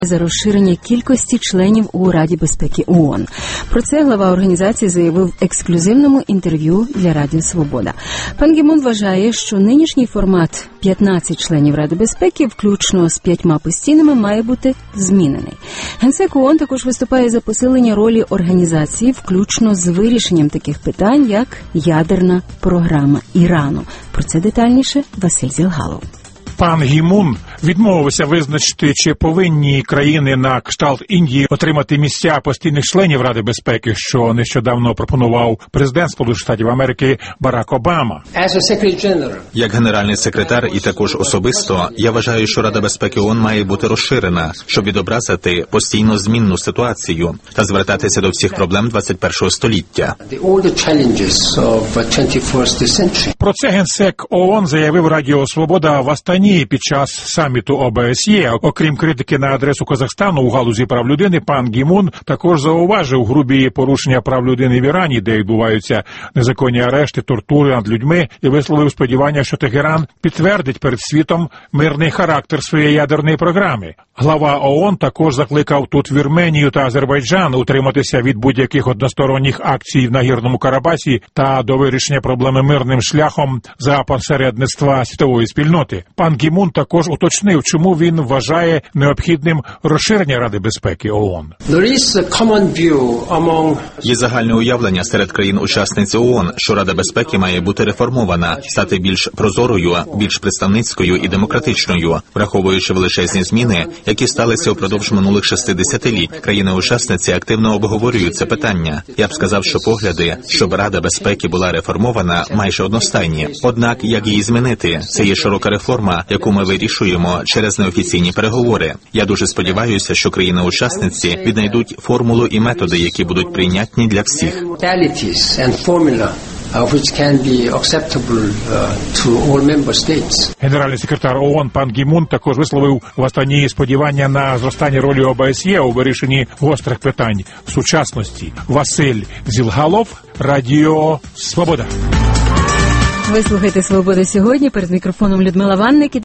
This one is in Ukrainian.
за розширення кількості членів у Раді безпеки ООН. Про це глава організації заявив в ексклюзивному інтерв'ю для Радіо Свобода. Пан Гі Мун вважає, що нинішній формат 15 членів Ради безпеки, включно з 5 постійними, має бути змінений. Генсек ООН також виступає за посилення ролі організації, включно з вирішенням таких питань, як ядерна програма Ірану. Про це детальніше Василь Зілгалов. Пан Гі Мун відмовився визначити, чи повинні країни на кшталт Індії отримати місця постійних членів Ради безпеки, що нещодавно пропонував президент Сполучених Штатів Америки Барак Обама. Як генеральний секретар і також особисто, я вважаю, що Рада безпеки ООН має бути розширена, щоб відобразити постійно змінну ситуацію та звертатися до всіх проблем 21-го століття. Про це генсек ООН заявив Радіо Свобода в Астані під час саміту ОБСЄ. Окрім критики на адресу Казахстану у галузі прав людини, пан Гі Мун також зауважив грубі порушення прав людини в Ірані, де відбуваються незаконні арешти, тортури над людьми, і висловив сподівання, що Тегеран підтвердить перед світом мирний характер своєї ядерної програми. Глава ООН також закликав тут Вірменію та Азербайджан утриматися від будь-яких односторонніх акцій в Нагірному Карабасі та до вирішення проблеми мирним шляхом за посередництва світової спільноти. Пан Гі Мун також уточнив, чому він вважає необхідним розширення Ради безпеки ООН. Є загальне уявлення серед країн-учасниць ООН, що Рада безпеки має бути реформована, стати більш прозорою, більш представницькою і демократичною, враховуючи величезні зміни, які сталися упродовж минулих 60 літ. Країни-учасниці активно обговорюють це питання. Я б сказав, що погляди, щоб Рада безпеки була реформована, майже одностайні. Однак, як її змінити? Це є широка реформа, яку ми вирішуємо через неофіційні переговори. Я дуже сподіваюся, що країни-учасниці віднайдуть формулу і методи, які будуть прийнятні для всіх. Генеральний секретар ООН пан Гі Мун також висловив в Астані сподівання на зростання ролі ОБСЄ у вирішенні гострих питань в сучасності. Василь Зілгалов, Радіо Свобода. Ви слухаєте «Свобода сьогодні», перед мікрофоном Людмила Ванник.